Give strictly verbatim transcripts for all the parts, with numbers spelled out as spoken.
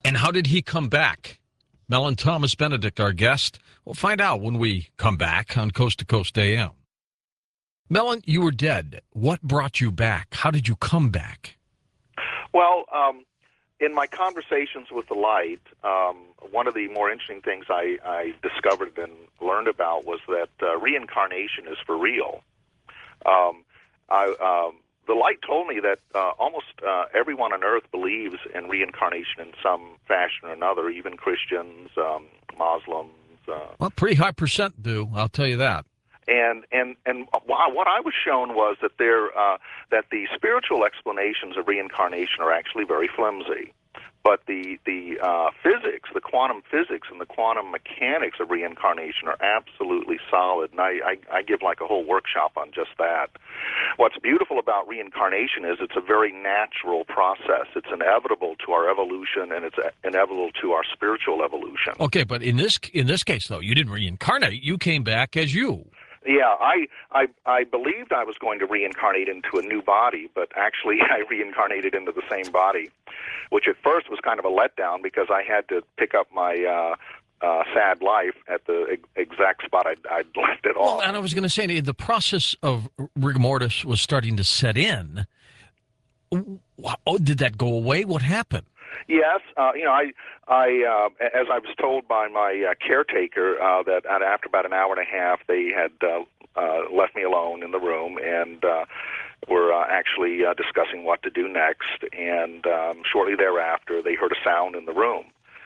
And how did he come back? Mellon Thomas Benedict, our guest. We'll find out when we come back on Coast to Coast A M. Mellon, you were dead. What brought you back? How did you come back? Well, um, in my conversations with the light, um, one of the more interesting things I, I discovered and learned about was that uh, reincarnation is for real. Um, I, um, the light told me that uh, almost uh, everyone on Earth believes in reincarnation in some fashion or another, even Christians, um, Muslims. Uh, well, pretty high percent do, I'll tell you that. And and and what I was shown was that there uh, that the spiritual explanations of reincarnation are actually very flimsy, but the the uh, physics, the quantum physics, and the quantum mechanics of reincarnation are absolutely solid. And I, I, I give like a whole workshop on just that. What's beautiful about reincarnation is it's a very natural process. It's inevitable to our evolution, and it's inevitable to our spiritual evolution. Okay, but in this in this case, though, you didn't reincarnate. You came back as you. Yeah, I, I I believed I was going to reincarnate into a new body, but actually I reincarnated into the same body, which at first was kind of a letdown because I had to pick up my uh, uh, sad life at the ex- exact spot I'd, I'd left it well, off. And I was going to say, the process of rigor mortis was starting to set in. Oh, did that go away? What happened? Yes, uh, you know, I, I, uh, as I was told by my uh, caretaker, uh, that after about an hour and a half, they had uh, uh, left me alone in the room and uh, were uh, actually uh, discussing what to do next. And um, shortly thereafter, they heard a sound in the room,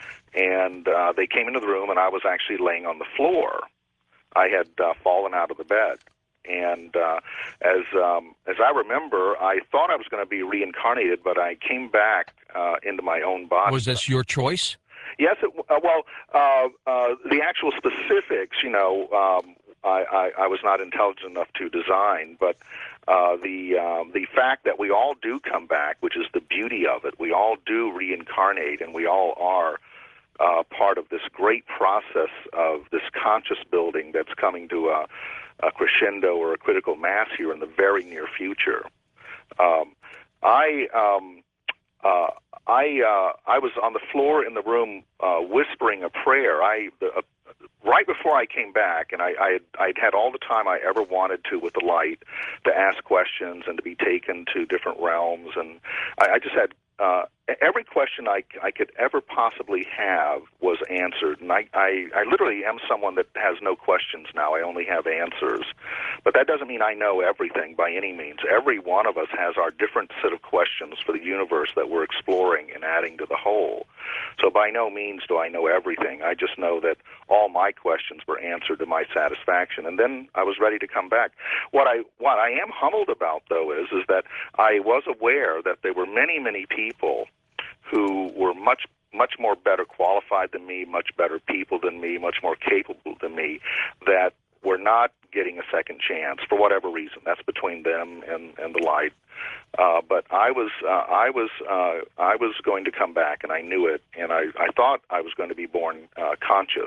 and uh, they came into the room, and I was actually laying on the floor. I had uh, fallen out of the bed. And uh, as um, as I remember, I thought I was going to be reincarnated, but I came back uh, into my own body. Was this your choice? Yes. It, uh, well, uh, uh, the actual specifics, you know, um, I, I, I was not intelligent enough to design, but uh, the um, the fact that we all do come back, which is the beauty of it, we all do reincarnate, and we all are uh, part of this great process of this conscious building that's coming to a a crescendo or a critical mass here in the very near future. Um, I um, uh, I uh, I was on the floor in the room uh, whispering a prayer. I the, uh, right before I came back, and I, I had, I'd had all the time I ever wanted to with the light to ask questions and to be taken to different realms, and I, I just had. Uh, every question I, I could ever possibly have was answered, and I, I, I literally am someone that has no questions now. I only have answers. But that doesn't mean I know everything by any means. Every one of us has our different set of questions for the universe that we're exploring and adding to the whole. So by no means do I know everything. I just know that all my questions were answered to my satisfaction, and then I was ready to come back. What I what I am humbled about, though, is is that I was aware that there were many, many people who were much much more better qualified than me, much better people than me, much more capable than me, that were not getting a second chance for whatever reason. That's between them and, and the light. Uh, but I was uh, I was uh, I was going to come back, and I knew it, and I, I thought I was going to be born uh, conscious.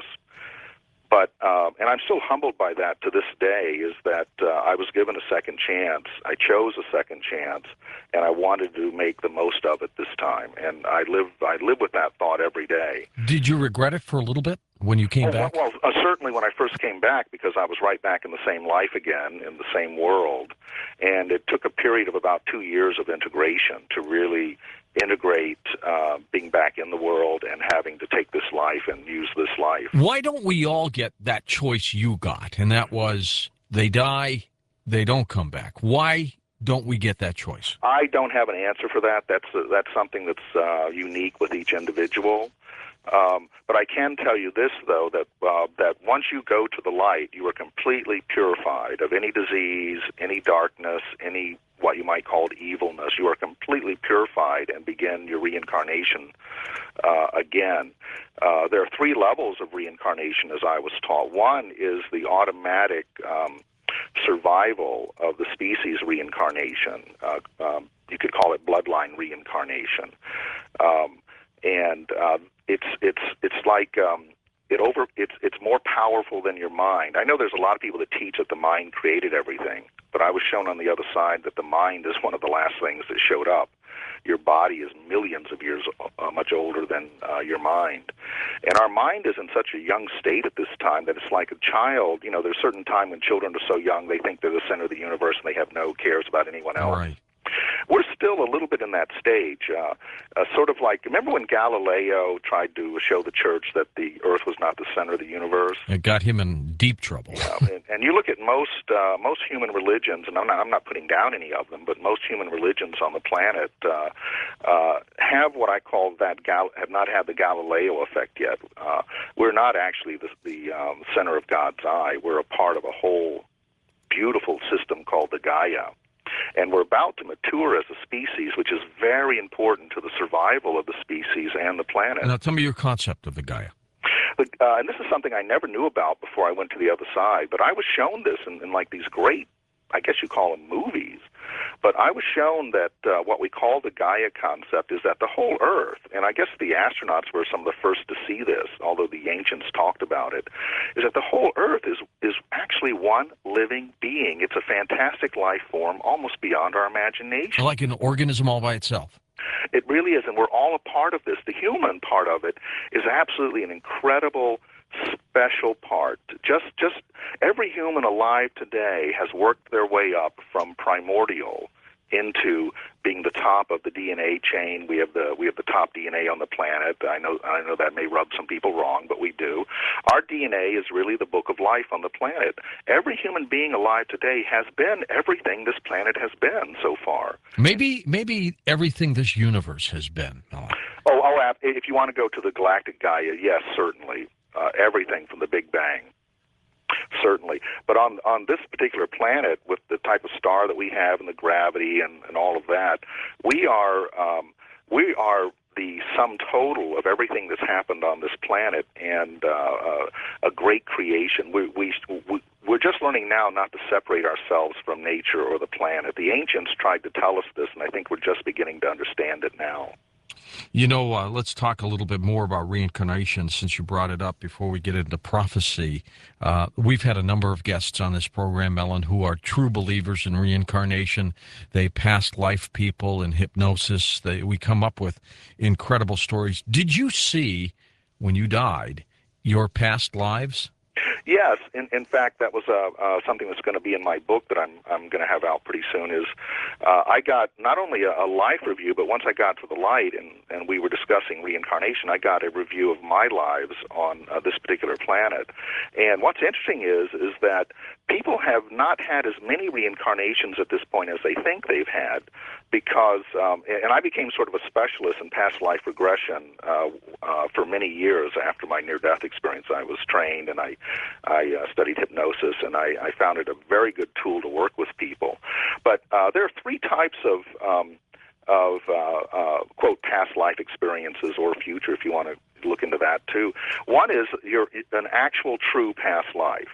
But, uh, and I'm still humbled by that to this day, is that uh, I was given a second chance. I chose a second chance, and I wanted to make the most of it this time. And I live I live with that thought every day. Did you regret it for a little bit when you came well, back? Well, uh, certainly when I first came back, because I was right back in the same life again, in the same world. And it took a period of about two years of integration to really integrate uh, being back in the world and having to take this life and use this life. Why don't we all get that choice you got? And that was, they die, they don't come back. Why don't we get that choice? I don't have an answer for that. That's uh, that's something that's uh, unique with each individual. Um, but I can tell you this, though, that uh, that once you go to the light, you are completely purified of any disease, any darkness, any what you might call evilness. You are completely purified and begin your reincarnation uh, again. Uh, there are three levels of reincarnation, as I was taught. One is the automatic um, survival of the species reincarnation. Uh, um, you could call it bloodline reincarnation. Um, and uh, it's it's it's like um, it over it's it's more powerful than your mind. I know there's a lot of people that teach that the mind created everything, but I was shown on the other side that the mind is one of the last things that showed up. Your body is millions of years uh, much older than uh, your mind. And our mind is in such a young state at this time that it's like a child. You know, there's a certain time when children are so young, they think they're the center of the universe and they have no cares about anyone else. Right. We're still a little bit in that stage, uh, uh, sort of like, remember when Galileo tried to show the church that the earth was not the center of the universe? It got him in deep trouble. Yeah, and, and you look at most uh, most human religions, and I'm not, I'm not putting down any of them, but most human religions on the planet uh, uh, have what I call that, Gal- have not had the Galileo effect yet. Uh, we're not actually the, the um, center of God's eye. We're a part of a whole beautiful system called the Gaia. And we're about to mature as a species, which is very important to the survival of the species and the planet. Now, tell me your concept of the Gaia. But, uh, and this is something I never knew about before I went to the other side, but I was shown this in, in like these great, I guess you call them movies, but I was shown that uh, what we call the Gaia concept is that the whole Earth, and I guess the astronauts were some of the first to see this, although the ancients talked about it, is that the whole Earth is, is actually one living being. It's a fantastic life form, almost beyond our imagination. Like an organism all by itself. It really is, and we're all a part of this. The human part of it is absolutely an incredible, special part. Just, just every human alive today has worked their way up from primordial into being the top of the D N A chain. We have the we have the top D N A on the planet. I know I know that may rub some people wrong, but we do. Our D N A is really the book of life on the planet. Every human being alive today has been everything this planet has been so far. Maybe maybe everything this universe has been. Oh, oh, oh if you want to go to the galactic Gaia, yes, certainly. Uh, everything from the Big Bang. Certainly. But on on this particular planet, with the type of star that we have and the gravity and, and all of that, we are um, we are the sum total of everything that's happened on this planet, and uh, uh, a great creation. We, we, we, we're just learning now not to separate ourselves from nature or the planet. The ancients tried to tell us this, and I think we're just beginning to understand it now. You know, uh, let's talk a little bit more about reincarnation since you brought it up before we get into prophecy. Uh, we've had a number of guests on this program, Ellen, who are true believers in reincarnation. They past life people in hypnosis. They, we come up with incredible stories. Did you see, when you died, your past lives? Yes, in, in fact, that was uh, uh, something that's going to be in my book that I'm I'm going to have out pretty soon. Is uh, I got not only a, a life review, but once I got to the light and, and we were discussing reincarnation, I got a review of my lives on uh, this particular planet. And what's interesting is is that people have not had as many reincarnations at this point as they think they've had, because um, and I became sort of a specialist in past life regression uh, uh, for many years after my near-death experience. I was trained and I. I uh, studied hypnosis, and I, I found it a very good tool to work with people. But uh, there are three types of, um, of uh, uh, quote, past life experiences or future, if you want to look into that too. One is your an actual true past life.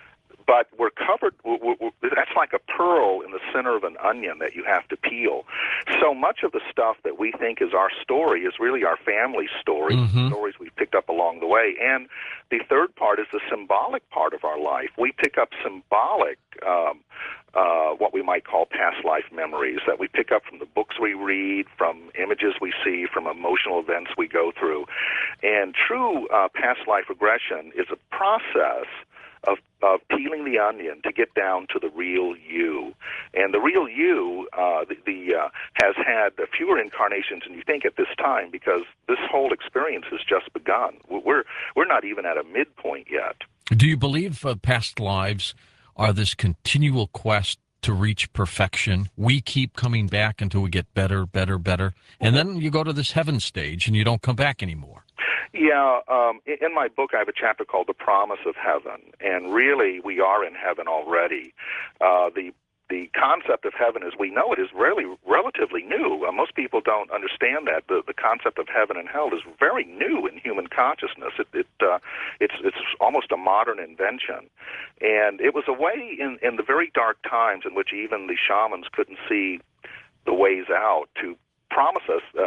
But we're covered, we're, we're, that's like a pearl in the center of an onion that you have to peel. So much of the stuff that we think is our story is really our family story, mm-hmm. stories we've picked up along the way. And the third part is the symbolic part of our life. We pick up symbolic, um, uh, what we might call past life memories that we pick up from the books we read, from images we see, from emotional events we go through. And true uh, past life regression is a process Of, of peeling the onion to get down to the real you. And the real you uh, the, the uh, has had fewer incarnations than you think at this time, because this whole experience has just begun. We're, we're not even at a midpoint yet. Do you believe uh, past lives are this continual quest to reach perfection? We keep coming back until we get better, better, better, and then you go to this heaven stage and you don't come back anymore. Yeah, um, in my book I have a chapter called The Promise of Heaven, and really we are in heaven already. Uh, the the concept of heaven as we know it is really relatively new. Uh, most people don't understand that. The, the concept of heaven and hell is very new in human consciousness. It, it uh, it's it's almost a modern invention, and it was a way in, in the very dark times in which even the shamans couldn't see the ways out to promise us uh,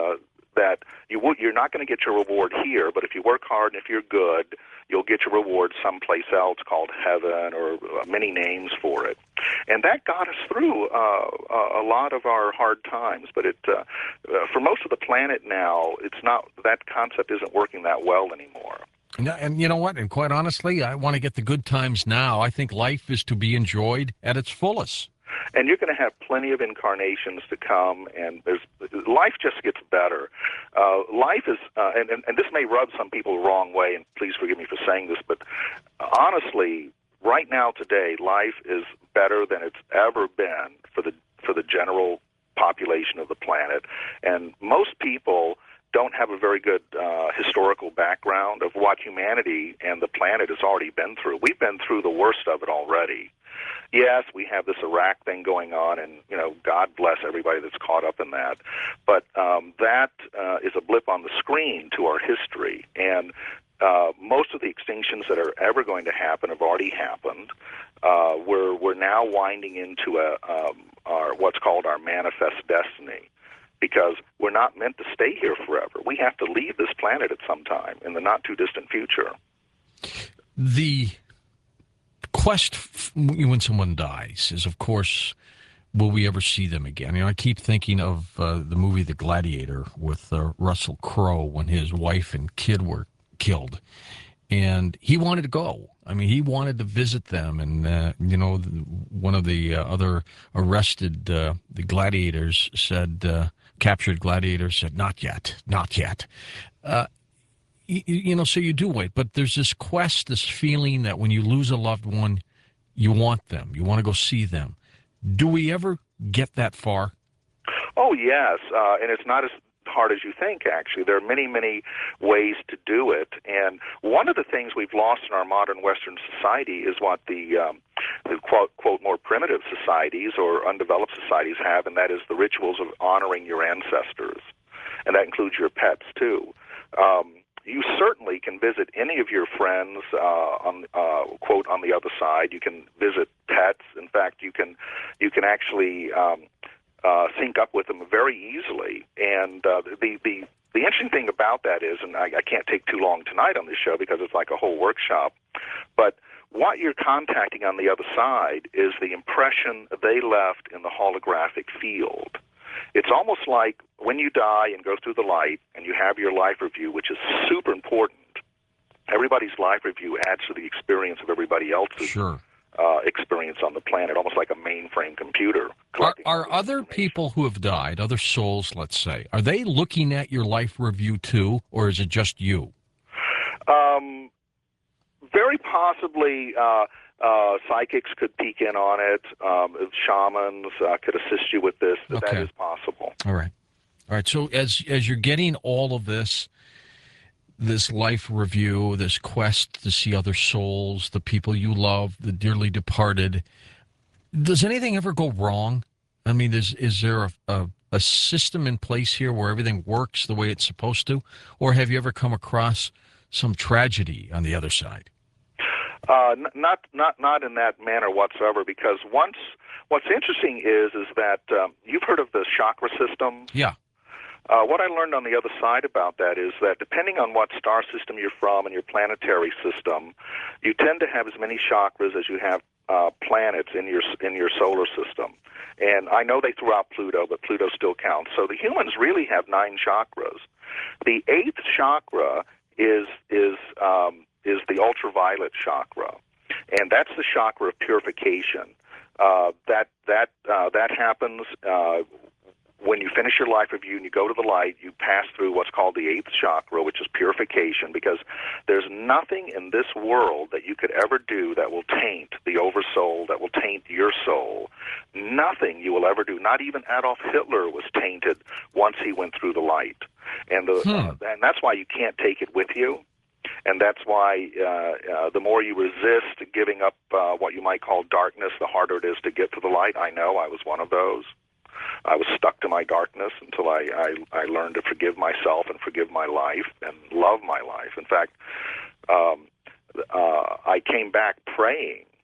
that you will, you're not going to get your reward here, but if you work hard and if you're good, you'll get your reward someplace else called heaven or uh, many names for it. And that got us through uh, a lot of our hard times. But it, uh, uh, for most of the planet now, it's not, that concept isn't working that well anymore. And, and you know what? And quite honestly, I want to get the good times now. I think life is to be enjoyed at its fullest. And you're going to have plenty of incarnations to come, and there's life just gets better. Uh, life is, uh, and, and, and this may rub some people the wrong way, and please forgive me for saying this, but honestly, right now today, life is better than it's ever been for the for the general population of the planet. And most people don't have a very good uh, historical background of what humanity and the planet has already been through. We've been through the worst of it already. Yes, we have this Iraq thing going on, and, you know, God bless everybody that's caught up in that. But um, that uh, is a blip on the screen to our history. And uh, most of the extinctions that are ever going to happen have already happened. Uh, we're, we're now winding into a, um, our, what's called our manifest destiny, because we're not meant to stay here forever. We have to leave this planet at some time in the not-too-distant future. The quest f- when someone dies is, of course, will we ever see them again? You know, I keep thinking of uh, the movie The Gladiator with uh, Russell Crowe when his wife and kid were killed. And he wanted to go. I mean, he wanted to visit them. And, uh, you know, one of the uh, other arrested uh, the gladiators said, uh, captured gladiators said, not yet, not yet. Uh, you, you know, so you do wait. But there's this quest, this feeling that when you lose a loved one, you want them. You want to go see them. Do we ever get that far? Oh, yes. Uh, and it's not as hard as you think, actually. There are many, many ways to do it. And one of the things we've lost in our modern Western society is what the, um, the quote, quote, more primitive societies or undeveloped societies have, and that is the rituals of honoring your ancestors. And that includes your pets, too. Um, you certainly can visit any of your friends, uh, on, uh, quote, on the other side. You can visit pets. In fact, you can, you can actually um, uh, sync up with them very easily. And uh, the, the, the interesting thing about that is, and I, I can't take too long tonight on this show because it's like a whole workshop, but what you're contacting on the other side is the impression they left in the holographic field. It's almost like when you die and go through the light and you have your life review, which is super important. Everybody's life review adds to the experience of everybody else's sure. uh, experience on the planet, almost like a mainframe computer. Are, are other people who have died, other souls, let's say, are they looking at your life review too, or is it just you? Um, very possibly. Uh, Uh, psychics could peek in on it. Um, shamans uh, could assist you with this. Okay. That is possible. All right. All right. So as as you're getting all of this, this life review, this quest to see other souls, the people you love, the dearly departed, does anything ever go wrong? I mean, is, is there a, a, a system in place here where everything works the way it's supposed to? Or have you ever come across some tragedy on the other side? Uh, not not not in that manner whatsoever. Because once, what's interesting is is that um, you've heard of the chakra system. Yeah. Uh, what I learned on the other side about that is that depending on what star system you're from and your planetary system, you tend to have as many chakras as you have uh, planets in your in your solar system. And I know they threw out Pluto, but Pluto still counts. So the humans really have nine chakras. The eighth chakra is is um, is the ultraviolet chakra, and that's the chakra of purification. Uh, that that uh, that happens uh, when you finish your life review and you go to the light. You pass through what's called the eighth chakra, which is purification, because there's nothing in this world that you could ever do that will taint the oversoul, that will taint your soul. Nothing you will ever do. Not even Adolf Hitler was tainted once he went through the light, and the, hmm. uh, and that's why you can't take it with you. And that's why uh, uh, the more you resist giving up uh, what you might call darkness, the harder it is to get to the light. I know I was one of those. I was stuck to my darkness until I, I, I learned to forgive myself and forgive my life and love my life. In fact, um, uh, I came back praying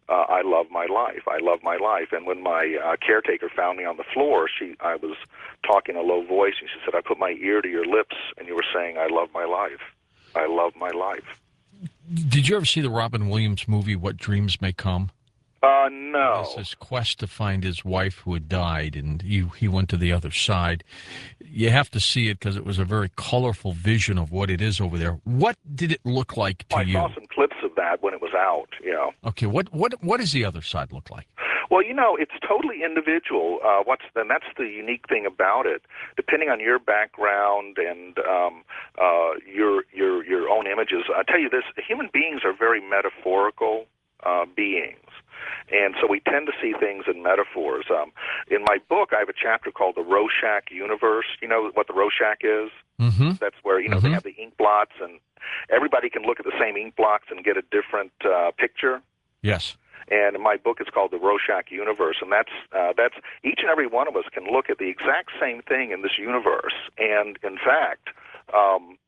uh, I love my life. I love my life. And when my uh, caretaker found me on the floor, she I was talking in a low voice, and she said, I put my ear to your lips, and you were saying, I love my life. I love my life. Did you ever see the Robin Williams movie, What Dreams May Come? Uh, no. It's his quest to find his wife who had died, and he, he went to the other side. You have to see it because it was a very colorful vision of what it is over there. What did it look like to I you? saw some clips of that when it was out, you know. Okay, what, what, what does the other side look like? Well, you know, it's totally individual. Uh, what's and that's the unique thing about it. Depending on your background and um, uh, your your your own images, I tell you this: human beings are very metaphorical uh, beings. And so we tend to see things in metaphors. Um, in my book, I have a chapter called the Rorschach Universe. You know what the Rorschach is? Mm-hmm. That's where, you know, mm-hmm. they have the ink blots, and everybody can look at the same ink blots and get a different uh, picture. Yes. And in my book, it's called the Rorschach Universe, and that's uh, that's each and every one of us can look at the exact same thing in this universe, and in fact, um,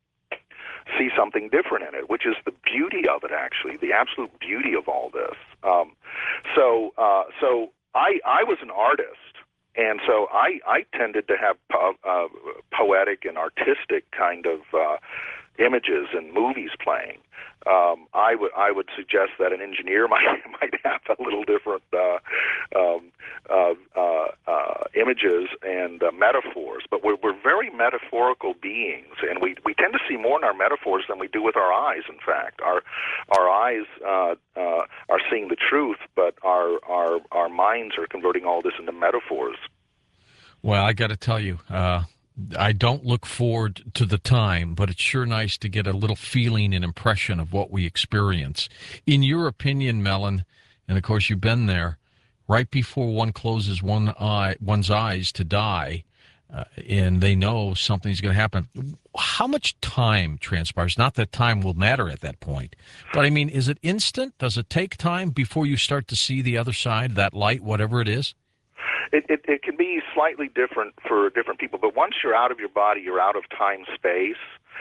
see something different in it, which is the beauty of it. Actually, the absolute beauty of all this. Um, so, uh, so I I was an artist, and so I I tended to have po- uh, poetic and artistic kind of uh, images and movies playing. Um, I would I would suggest that an engineer might might have a little different uh, um, uh, uh, uh, images and uh, metaphors, but we're we're very metaphorical beings, and we, we tend to see more in our metaphors than we do with our eyes. In fact, our our eyes uh, uh, are seeing the truth, but our our our minds are converting all this into metaphors. Well, I got to tell you. Uh... I don't look forward to the time, but it's sure nice to get a little feeling and impression of what we experience. In your opinion, Mellon, and of course you've been there, right before one closes one eye, one's eyes to die, uh, and they know something's going to happen, how much time transpires? Not that time will matter at that point, but I mean, is it instant? Does it take time before you start to see the other side, that light, whatever it is? It, it, it can be slightly different for different people, but once you're out of your body, you're out of time, space,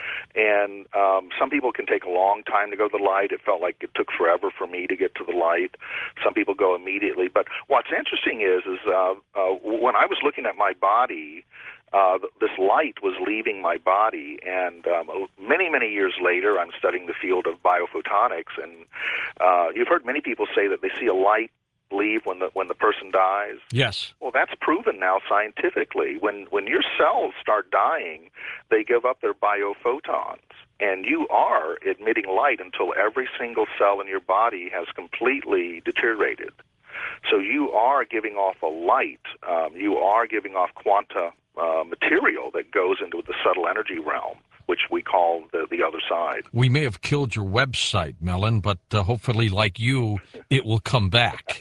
and um, some people can take a long time to go to the light. It felt like it took forever for me to get to the light. Some people go immediately. But what's interesting is, is uh, uh, when I was looking at my body, uh, this light was leaving my body, and um, many, many years later, I'm studying the field of biophotonics, and uh, you've heard many people say that they see a light leave when the when the person dies. Yes. Well, that's proven now scientifically. When when your cells start dying, they give up their biophotons, and you are emitting light until every single cell in your body has completely deteriorated. So you are giving off a light. Um, you are giving off quanta uh, material that goes into the subtle energy realm, which we call the, the other side. We may have killed your website, Mellon, but uh, hopefully, like you, it will come back.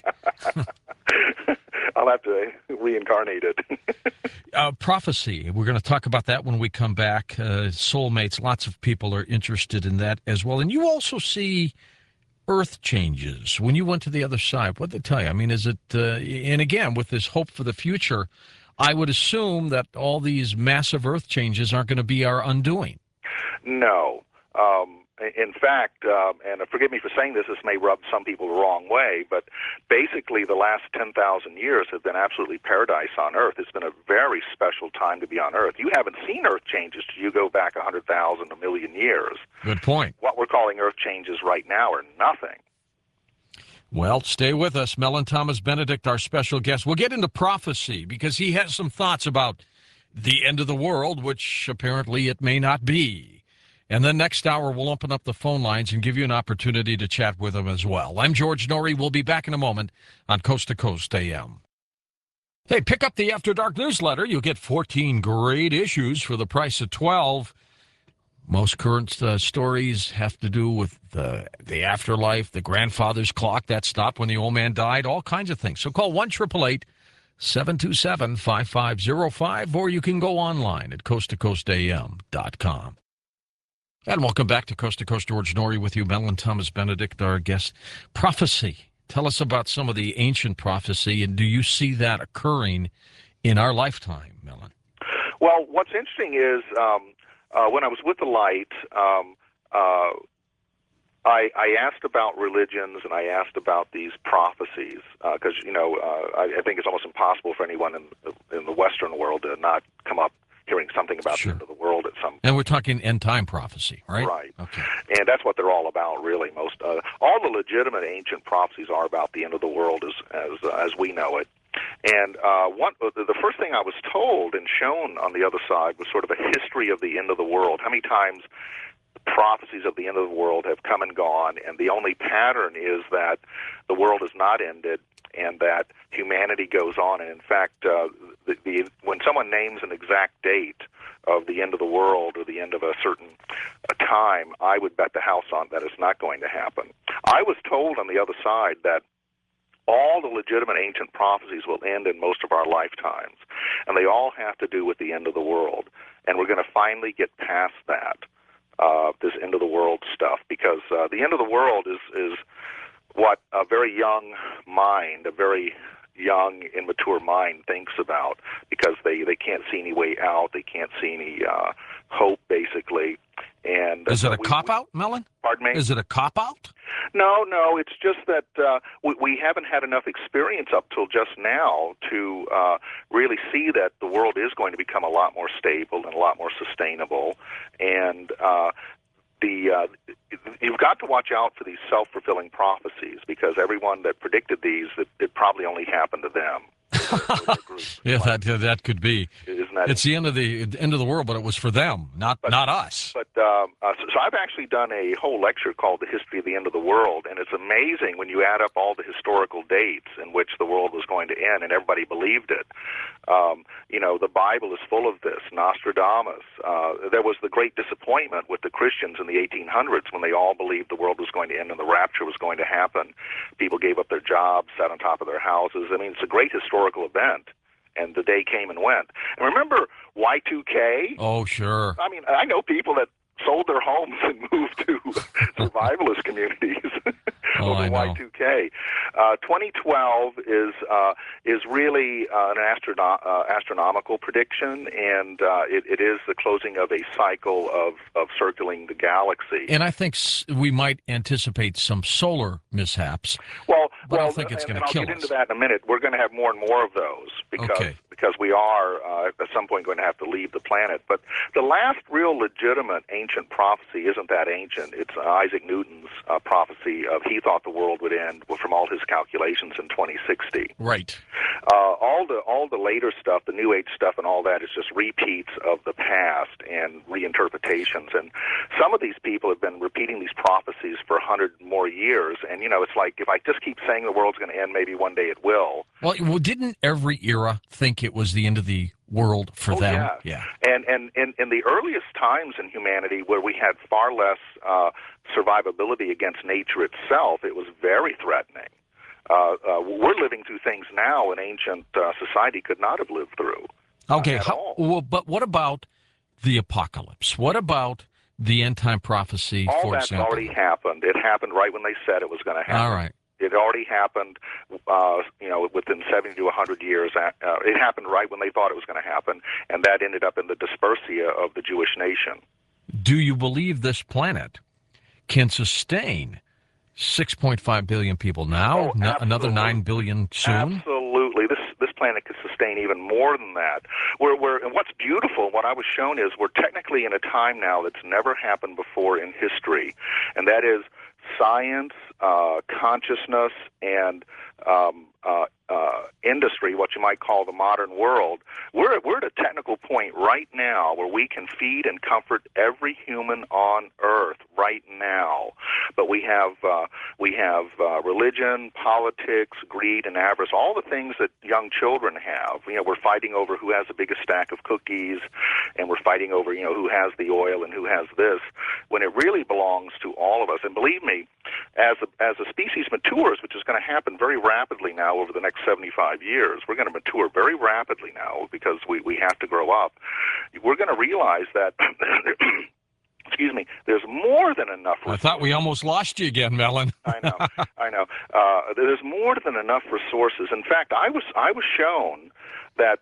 I'll have to reincarnate it. uh, prophecy. We're going to talk about that when we come back. Uh, soulmates, lots of people are interested in that as well. And you also see earth changes. When you went to the other side, what did they tell you? I mean, is it, uh, and again, with this hope for the future, I would assume that all these massive earth changes aren't going to be our undoing. No. Um, in fact, um, and forgive me for saying this, this may rub some people the wrong way, but basically the last ten thousand years have been absolutely paradise on Earth. It's been a very special time to be on Earth. You haven't seen Earth changes till you go back one hundred thousand, a million years. Good point. What we're calling Earth changes right now are nothing. Well, stay with us. Mellon Thomas Benedict, our special guest. We'll get into prophecy because he has some thoughts about the end of the world, which apparently it may not be. And then next hour, we'll open up the phone lines and give you an opportunity to chat with him as well. I'm George Noory. We'll be back in a moment on Coast to Coast A M. Hey, pick up the After Dark newsletter. You'll get fourteen great issues for the price of twelve. Most current uh, stories have to do with the, the afterlife, the grandfather's clock that stopped when the old man died, all kinds of things. So call one eight eight eight, seven two seven, five five zero five, or you can go online at coast to coast a m dot com. And welcome back to Coast to Coast. George Noory with you. Mellon Thomas Benedict, our guest. Prophecy. Tell us about some of the ancient prophecy, and do you see that occurring in our lifetime, Mellon? Well, what's interesting is um, uh, when I was with the light, um, uh, I, I asked about religions and I asked about these prophecies because, uh, you know, uh, I, I think it's almost impossible for anyone in the, in the Western world to not come up hearing something about Sure. the end of the world at some point. And we're talking end-time prophecy, right? Right. Okay. And that's what they're all about, really. Most uh, all the legitimate ancient prophecies are about the end of the world as as uh, as we know it. And uh, one, the first thing I was told and shown on the other side was sort of a history of the end of the world. How many times prophecies of the end of the world have come and gone, and the only pattern is that the world is not ended and that humanity goes on. And in fact, uh, the, the, when someone names an exact date of the end of the world or the end of a certain a time, I would bet the house on that it's not going to happen. I was told on the other side that all the legitimate ancient prophecies will end in most of our lifetimes, and they all have to do with the end of the world. And we're going to finally get past that. Uh, this end of the world stuff, because uh, the end of the world is is what a very young mind, a very young, immature mind thinks about, because they, they can't see any way out, they can't see any uh, hope, basically. And uh, is it a we, cop out, Mellon? Pardon me? Is it a cop out? No, no. It's just that uh, we, we haven't had enough experience up till just now to uh, really see that the world is going to become a lot more stable and a lot more sustainable. And uh, the uh, you've got to watch out for these self-fulfilling prophecies, because everyone that predicted these, it, it probably only happened to them. Yeah, that that could be. Isn't that it's the end of the end of the world, but it was for them, not but, not us. But um, uh, so, so I've actually done a whole lecture called "The History of the End of the World," and it's amazing when you add up all the historical dates in which the world was going to end, and everybody believed it. Um, you know, the Bible is full of this. Nostradamus. Uh, there was the great disappointment with the Christians in the eighteen hundreds when they all believed the world was going to end and the rapture was going to happen. People gave up their jobs, sat on top of their houses. I mean, it's a great historical event, and the day came and went. And remember Y two K? Oh, sure. I mean, I know people that sold their homes and moved to survivalist communities oh, over Y two K. Uh, twenty twelve is uh, is really uh, an astrono- uh, astronomical prediction, and uh, it, it is the closing of a cycle of, of circling the galaxy. And I think we might anticipate some solar mishaps. Well, but well, I don't think it's going to kill us. I'll get into that in a minute. We're going to have more and more of those because okay. because we are uh, at some point going to have to leave the planet. But the last real legitimate ancient prophecy isn't that ancient. It's uh, Isaac Newton's uh, prophecy of he thought the world would end from all his calculations in twenty sixty. Right. Uh, all the all the later stuff, the New Age stuff, and all that is just repeats of the past and reinterpretations. And some of these people have been repeating these prophecies for a hundred more years. And you know, it's like if I just keep saying the world's going to end, maybe one day it will. Well, well, didn't every era think it was the end of the world for oh, them? Yeah. yeah. And and in, in the earliest times in humanity, where we had far less uh, survivability against nature itself, it was very threatening. Uh, uh, we're living through things now an ancient uh, society could not have lived through. Okay, uh, how, well, but what about the apocalypse? What about the end time prophecy? All for that's example? already happened. It happened right when they said it was going to happen. All right. It already happened, uh, you know, within seventy to a hundred years. Uh, it happened right when they thought it was going to happen, and that ended up in the dispersia of the Jewish nation. Do you believe this planet can sustain six point five billion people now, Oh, n- another nine billion soon? Absolutely. This this planet could sustain even more than that. We're, we're, and what's beautiful, what I was shown is we're technically in a time now that's never happened before in history, and that is science, uh, consciousness, and um, uh, uh, industry, what you might call the modern world. We're, we're at a technical point right now where we can feed and comfort every human on Earth right now. But we have uh, we have uh, religion, politics, greed, and avarice, all the things that young children have. You know, we're fighting over who has the biggest stack of cookies, and we're fighting over, you know, who has the oil and who has this, when it really belongs to all of us. And believe me, as a, as a species matures, which is going to happen very rapidly now over the next seventy-five years, we're going to mature very rapidly now because we, we have to grow up. We're going to realize that, excuse me, there's more than enough. I thought we almost lost you again, Mellon. I know, I know. Uh, there's more than enough resources. In fact, I was I was shown that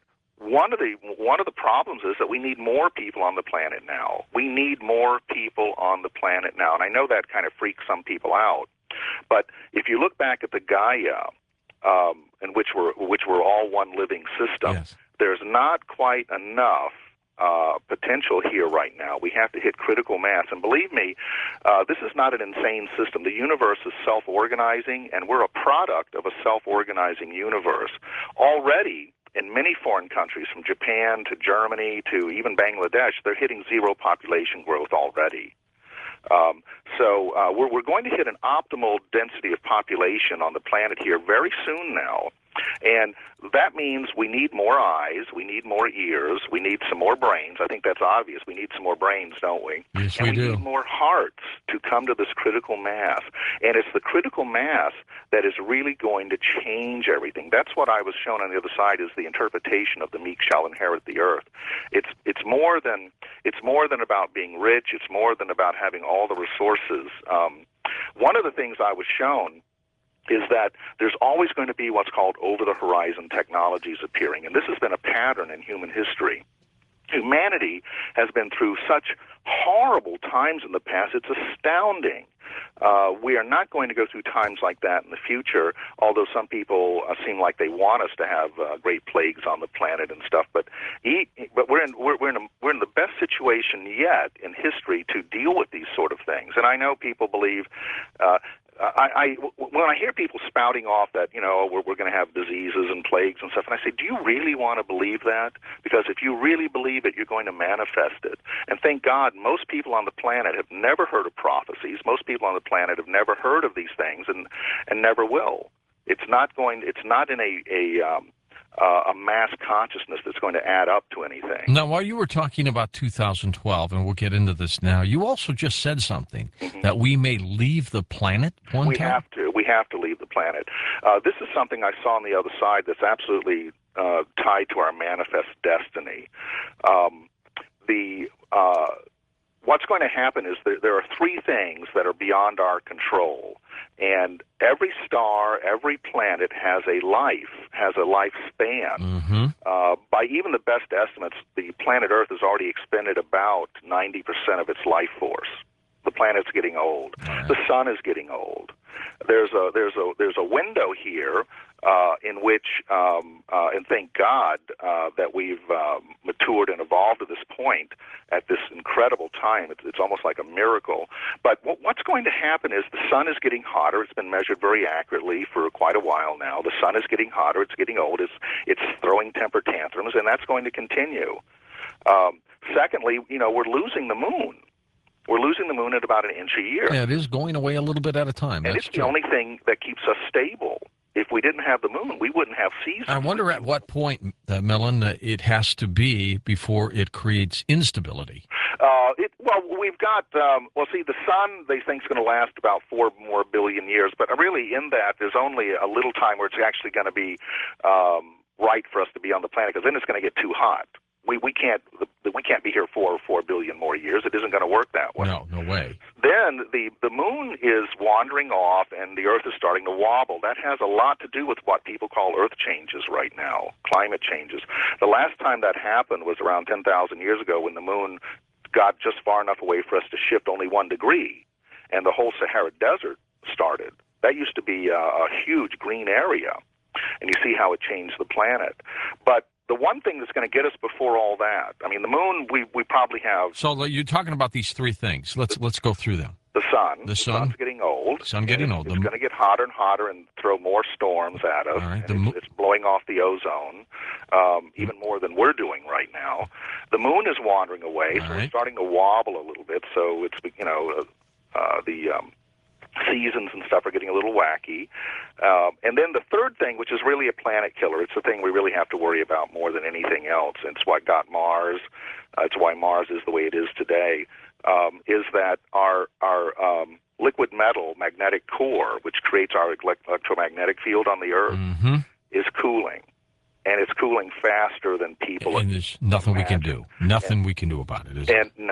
one of the one of the problems is that we need more people on the planet now. We need more people on the planet now, and I know that kind of freaks some people out. But if you look back at the Gaia, um, in which we're which we're all one living system, Yes. there's not quite enough uh, potential here right now. We have to hit critical mass, and believe me, uh, this is not an insane system. The universe is self-organizing, and we're a product of a self-organizing universe already. In many foreign countries, from Japan to Germany to even Bangladesh, they're hitting zero population growth already. Um, so uh, we're, we're going to hit an optimal density of population on the planet here very soon now. And that means we need more eyes, we need more ears, we need some more brains. I think that's obvious. We need some more brains, don't we? Yes, and we we do. need more hearts to come to this critical mass. And it's the critical mass that is really going to change everything. That's what I was shown on the other side, is the interpretation of the meek shall inherit the earth. It's it's more than it's more than about being rich. It's more than about having all the resources. Um, one of the things I was shown is that there's always going to be what's called over-the-horizon technologies appearing. And this has been a pattern in human history. Humanity has been through such horrible times in the past, it's astounding. Uh, we are not going to go through times like that in the future, although some people uh, seem like they want us to have uh, great plagues on the planet and stuff. But e- but we're in we're we're in, a, we're in the best situation yet in history to deal with these sort of things. And I know people believe. Uh, I, I, when I hear people spouting off that, you know, we're, we're going to have diseases and plagues and stuff, and I say, do you really want to believe that? Because if you really believe it, you're going to manifest it. And thank God, most people on the planet have never heard of prophecies. Most people on the planet have never heard of these things, and and never will. It's not going. It's not in a a um, uh, a mass consciousness that's going to add up to anything. Now, while you were talking about two thousand twelve, and we'll get into this now, you also just said something Mm-hmm. that we may leave the planet one We time. have to. We have to leave the planet. Uh, this is something I saw on the other side that's absolutely uh, tied to our manifest destiny. Um, the uh, what's going to happen is there, there are three things that are beyond our control. And every star, every planet has a life, has a lifespan. Mm-hmm. Uh, by even the best estimates, the planet Earth has already expended about ninety percent of its life force. The planet's getting old. Right. The sun is getting old. There's a there's a there's a window here uh, in which, um, uh, and thank God uh, that we've um, matured and evolved to this point at this incredible time. It's, it's almost like a miracle. But w- what's going to happen is the sun is getting hotter. It's been measured very accurately for quite a while now. The sun is getting hotter. It's getting old. It's it's throwing temper tantrums, and that's going to continue. Um, secondly, you know, we're losing the moon. We're losing the moon at about an inch a year. Yeah, it is going away a little bit at a time. And That's it's true. the only thing that keeps us stable. If we didn't have the moon, we wouldn't have seasons. I wonder at what point, uh, Millen, uh, it has to be before it creates instability. Uh, it, well, we've got, um, well, see, the sun, they think, is going to last about four more billion years. But really, in that, there's only a little time where it's actually going to be um, right for us to be on the planet, because then it's going to get too hot. We we can't we can't be here for four billion more years. It isn't going to work that way. No, no way. Then the, the moon is wandering off and the Earth is starting to wobble. That has a lot to do with what people call Earth changes right now, climate changes. The last time that happened was around ten thousand years ago, when the moon got just far enough away for us to shift only one degree, and the whole Sahara Desert started. That used to be a, a huge green area, and you see how it changed the planet. But the one thing that's going to get us before all that, I mean, the moon, we, we probably have So like, you're talking about these three things. Let's let's go through them. the sun. The sun. sun's getting old. Sun getting it's, old. It's The- going to get hotter and hotter and throw more storms at us. All right, and the it's, mo- it's blowing off the ozone, um, even more than we're doing right now. The moon is wandering away, All so right. it's starting to wobble a little bit. So it's, you know, uh, uh, the um, seasons and stuff are getting a little wacky. Um, and then the third thing, which is really a planet killer, it's the thing we really have to worry about more than anything else. It's what got Mars. Uh, it's why Mars is the way it is today. Um, is that our our um, liquid metal magnetic core, which creates our elect- electromagnetic field on the Earth, Mm-hmm. is cooling, and it's cooling faster than people. And there's nothing we can imagine. do. Nothing we can do about it, is there? And no,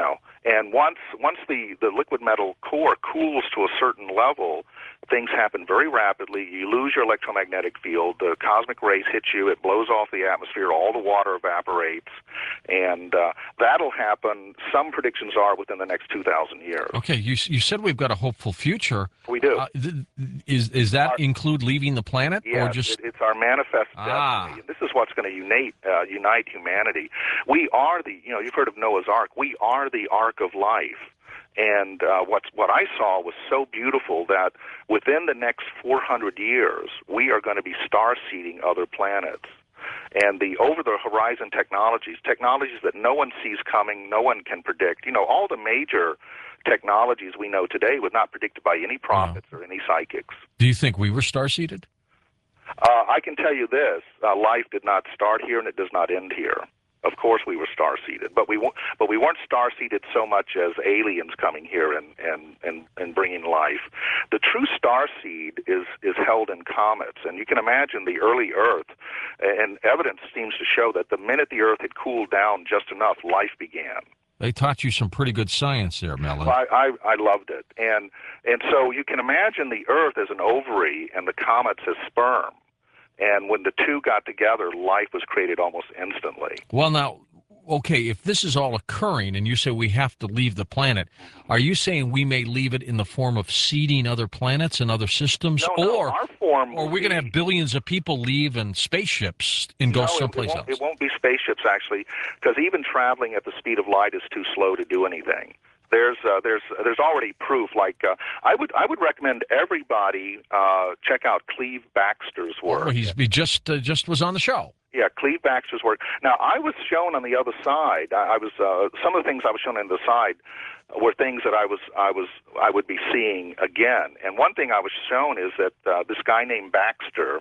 And once once the, the liquid metal core cools to a certain level, things happen very rapidly. You lose your electromagnetic field. The cosmic rays hit you. It blows off the atmosphere. All the water evaporates. And uh, that'll happen, some predictions are, within the next two thousand years. Okay, you you said we've got a hopeful future. We do. Uh, th- is is that Our, include leaving the planet? Yes, or just... it, it's our manifest ah. destiny. This is what's going to unite, uh, unite humanity. We are the, you know, you've heard of Noah's Ark. We are the Ark of life. And uh, what's, what I saw was so beautiful that within the next four hundred years, we are going to be star-seeding other planets. And the over-the-horizon technologies, technologies that no one sees coming, no one can predict. You know, all the major technologies we know today were not predicted by any prophets wow. or any psychics. Do you think we were star-seeded? Uh, I can tell you this, uh, life did not start here and it does not end here. Of course we were star-seeded, but we, but we weren't star-seeded so much as aliens coming here and, and, and, and bringing life. The true star seed is, is held in comets, and you can imagine the early Earth, and evidence seems to show that the minute the Earth had cooled down just enough, life began. They taught you some pretty good science there, Mellon. I, I, I loved it. And, and so you can imagine the Earth as an ovary and the comets as sperm. And when the two got together, life was created almost instantly. Well, now, okay, if this is all occurring and you say we have to leave the planet, are you saying we may leave it in the form of seeding other planets and other systems? No, no, or our form or are we going to have billions of people leave in spaceships and go no, someplace it, it won't, else? It won't be spaceships, actually, because even traveling at the speed of light is too slow to do anything. There's uh, there's there's already proof. Like uh, I would I would recommend everybody uh, check out Cleve Baxter's work. Oh, he's, he just uh, just was on the show. Yeah, Cleve Baxter's work. Now I was shown on the other side. I, I was uh, some of the things I was shown on the side were things that I was I was I would be seeing again. And one thing I was shown is that uh, this guy named Baxter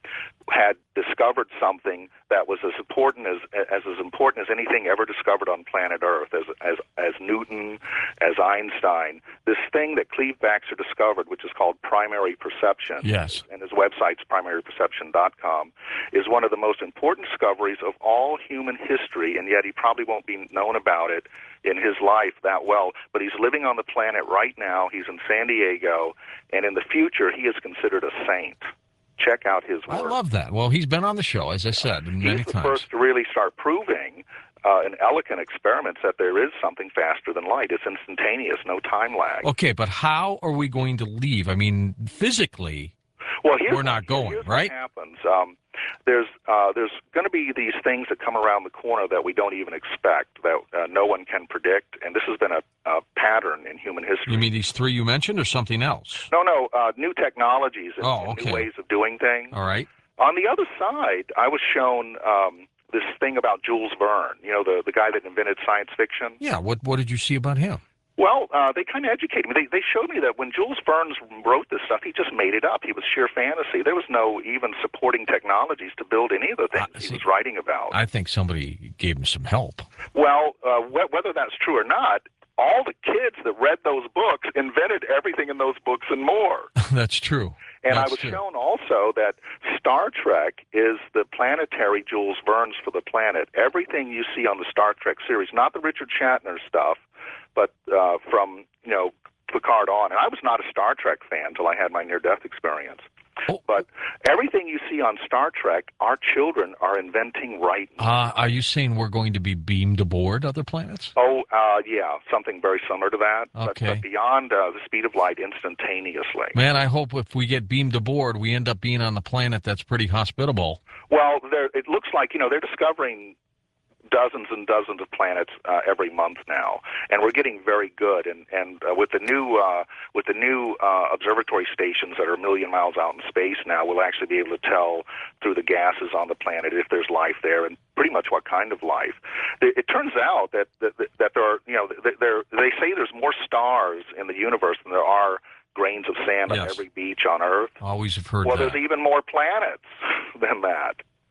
had discovered something that was as important as as as important as anything ever discovered on planet Earth, as as as Newton, as Einstein. This thing that Cleve Baxter discovered, which is called primary perception, yes, and his website's primary perception dot com, is one of the most important discoveries of all human history, and yet he probably won't be known about it in his life that well. But he's living on the planet right now. He's in San Diego, and in the future, he is considered a saint. Check out his work. I love that. Well, he's been on the show, as I said, He's many the times. first to really start proving uh, in elegant experiments that there is something faster than light. It's instantaneous, no time lag. Okay, but how are we going to leave? I mean, physically, well, here's we're not what, going, here's right? What happens. Um, there's uh, there's going to be these things that come around the corner that we don't even expect, that uh, no one can predict, and this has been a, a pattern in human history. You mean these three you mentioned, or something else? No, no, uh, new technologies and, oh, and okay. new ways of doing things. All right. On the other side, I was shown um, this thing about Jules Verne, you know, the, the guy that invented science fiction. Yeah, what what did you see about him? Well, uh, they kind of educated me. They, they showed me that when Jules Verne wrote this stuff, he just made it up. He was sheer fantasy. There was no even supporting technologies to build any of the things Uh, he see, was writing about. I think somebody gave him some help. Well, uh, wh- whether that's true or not, all the kids that read those books invented everything in those books and more. That's true. And That's I was true. shown also that Star Trek is the planetary Jules Verne's for the planet. Everything you see on the Star Trek series, not the Richard Shatner stuff, but uh, from, you know, Picard on. And I was not a Star Trek fan until I had my near-death experience. Oh. But everything you see on Star Trek, our children are inventing right now. Uh, are you saying we're going to be beamed aboard other planets? Oh, uh, yeah, something very similar to that, Okay. but, but beyond uh, the speed of light instantaneously. Man, I hope if we get beamed aboard, we end up being on the planet that's pretty hospitable. Well, there, it looks like, you know, they're discovering dozens and dozens of planets uh, every month now, and we're getting very good. And and uh, with the new uh, with the new uh, observatory stations that are a million miles out in space now, we'll actually be able to tell through the gases on the planet if there's life there, and pretty much what kind of life. It, it turns out that, that that there are, you know, there they say there's more stars in the universe than there are grains of sand Yes. on every beach on Earth. Always have heard Well, that. there's even more planets than that.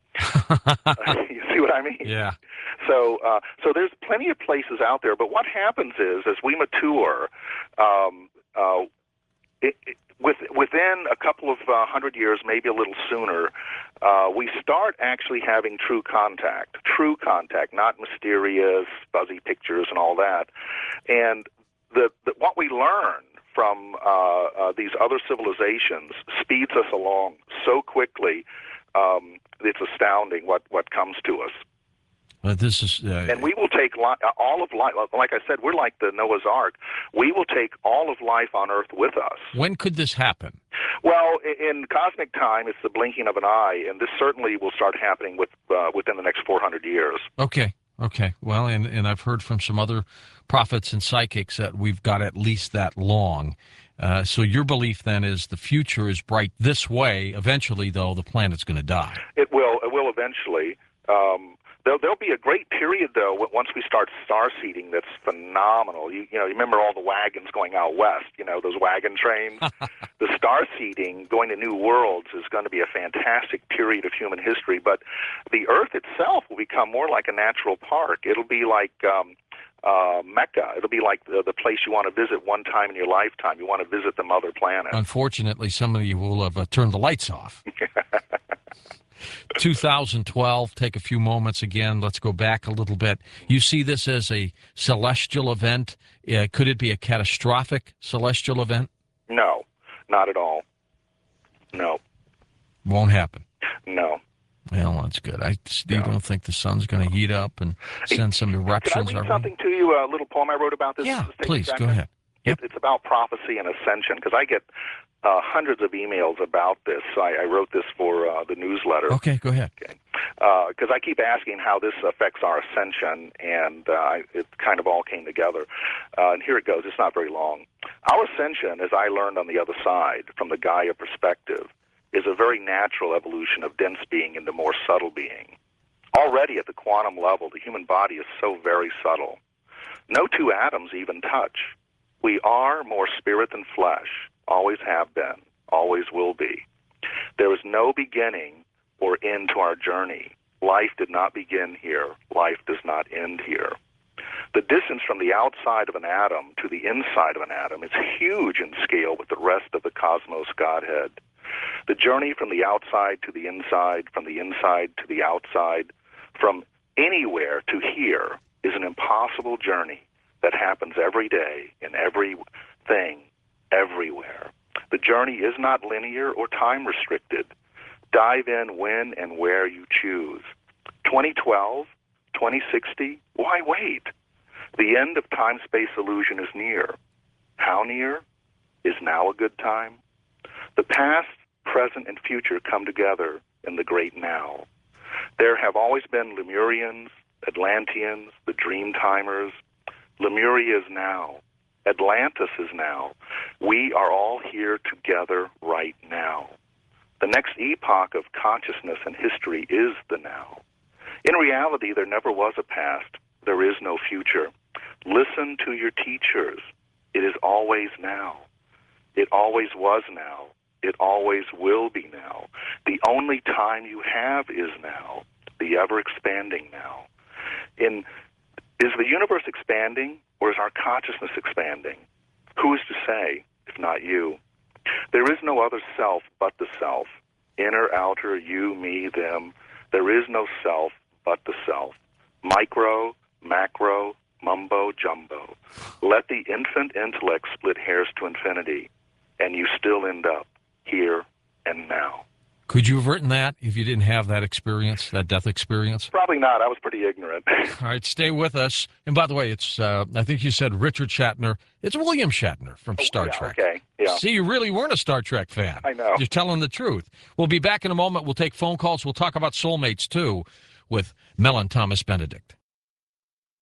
You see what I mean? Yeah. So, uh, so there's plenty of places out there. But what happens is, as we mature, um, uh, it, it, with, within a couple of uh, hundred years, maybe a little sooner, uh, we start actually having true contact, true contact, not mysterious, fuzzy pictures and all that. And the, the what we learn from uh, uh, these other civilizations speeds us along so quickly. Um, it's astounding what, what comes to us. Uh, this is, uh, and we will take li- all of life. Like I said, we're like the Noah's Ark. We will take all of life on Earth with us. When could this happen? Well, in cosmic time, it's the blinking of an eye, and this certainly will start happening with uh, within the next four hundred years. Okay, okay. Well, and, and I've heard from some other prophets and psychics that we've got at least that long. Uh, so your belief then is the future is bright this way. Eventually, though, the planet's going to die. It will. It will eventually. Um, There'll, there'll be a great period, though, once we start star seeding that's phenomenal. You, you know, you remember all the wagons going out west, you know, those wagon trains? The star seeding, going to new worlds, is going to be a fantastic period of human history. But the Earth itself will become more like a natural park. It'll be like um, uh, Mecca. It'll be like the, the place you want to visit one time in your lifetime. You want to visit some other planet. Unfortunately, some of you will have uh, turned the lights off. two thousand twelve, take a few moments again. Let's go back a little bit. You see this as a celestial event. Uh, could it be a catastrophic celestial event? No, not at all. No. Won't happen. No. Well, that's good. I still No. don't think the sun's going to heat up and send some eruptions. Can I read our something way? to you, a little poem I wrote about this? Yeah, Does this take please, a go second? ahead. Yep. It, it's about prophecy and ascension, because I get uh, hundreds of emails about this. I, I wrote this for uh, the newsletter. Okay, go ahead. Because uh, I keep asking how this affects our ascension, and uh, it kind of all came together. Uh, and here it goes. It's not very long. Our ascension, as I learned on the other side, from the Gaia perspective, is a very natural evolution of dense being into more subtle being. Already at the quantum level, the human body is so very subtle. No two atoms even touch. We are more spirit than flesh, always have been, always will be. There is no beginning or end to our journey. Life did not begin here. Life does not end here. The distance from the outside of an atom to the inside of an atom is huge in scale with the rest of the cosmos Godhead. The journey from the outside to the inside, from the inside to the outside, from anywhere to here is an impossible journey that happens every day in everything, everywhere. The journey is not linear or time restricted. Dive in when and where you choose. twenty twelve, twenty sixty, why wait? The end of time-space illusion is near. How near? Is now a good time? The past, present, and future come together in the great now. There have always been Lemurians, Atlanteans, the Dreamtimers. Lemuria is now. Atlantis is now. We are all here together right now. The next epoch of consciousness and history is the now. In reality, there never was a past. There is no future. Listen to your teachers. It is always now. It always was now. It always will be now. The only time you have is now, the ever-expanding now. In, is the universe expanding, or is our consciousness expanding? Who is to say, if not you? There is no other self but the self. Inner, outer, you, me, them. There is no self but the self. Micro, macro, mumbo, jumbo. Let the infant intellect split hairs to infinity, and you still end up here and now. Could you have written that if you didn't have that experience, that death experience? Probably not. I was pretty ignorant. All right, stay with us. And by the way, it's uh, I think you said Richard Shatner. It's William Shatner from Star yeah, Trek. Okay, yeah. See, you really weren't a Star Trek fan. I know. You're telling the truth. We'll be back in a moment. We'll take phone calls. We'll talk about soulmates, too, with Mellon Thomas Benedict.